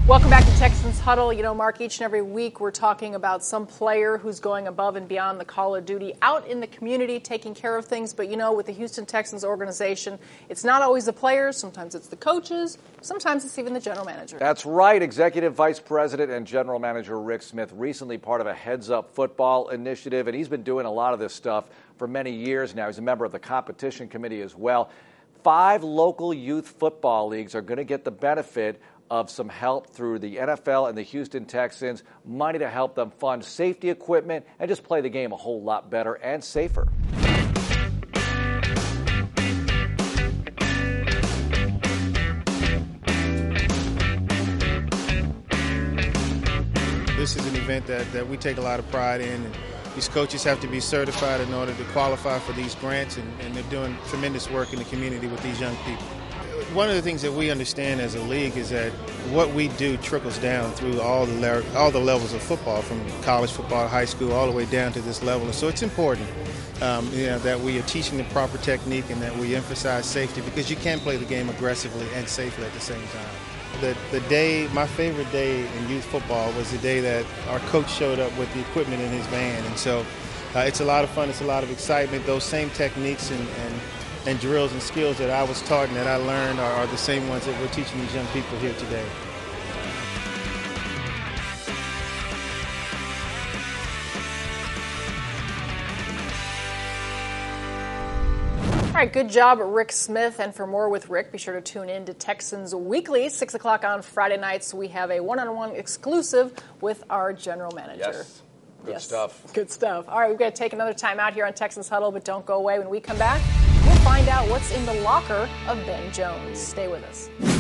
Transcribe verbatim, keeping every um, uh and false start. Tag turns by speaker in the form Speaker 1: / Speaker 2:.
Speaker 1: Welcome back to Texans Huddle. You know, Mark, each and every week we're talking about some player who's going above and beyond the call of duty out in the community, taking care of things. But, you know, with the Houston Texans organization, it's not always the players. Sometimes it's the coaches. Sometimes it's even the general manager.
Speaker 2: That's right. Executive Vice President and General Manager Rick Smith, recently part of a Heads Up Football initiative, and he's been doing a lot of this stuff for many years now. He's a member of the competition committee as well. Five local youth football leagues are going to get the benefit of some help through the N F L and the Houston Texans, money to help them fund safety equipment and just play the game a whole lot better and safer.
Speaker 3: This is an event that, that we take a lot of pride in. And these coaches have to be certified in order to qualify for these grants, and, and they're doing tremendous work in the community with these young people. One of the things that we understand as a league is that what we do trickles down through all the le- all the levels of football, from college football, high school, all the way down to this level. And so it's important um, you know, that we are teaching the proper technique and that we emphasize safety, because you can play the game aggressively and safely at the same time. The, the day, my favorite day in youth football was the day that our coach showed up with the equipment in his van. And so uh, it's a lot of fun, it's a lot of excitement. Those same techniques and, and and drills and skills that I was taught and that I learned are, are the same ones that we're teaching these young people here today.
Speaker 1: All right, good job, Rick Smith. And for more with Rick, be sure to tune in to Texans Weekly, six o'clock on Friday nights. We have a one-on-one exclusive with our general manager.
Speaker 2: Yes. Good
Speaker 1: yes.
Speaker 2: stuff.
Speaker 1: Good stuff. All right, we've got to take another time out here on Texans Huddle, but don't go away. When we come back, we'll find out what's in the locker of Ben Jones. Stay with us.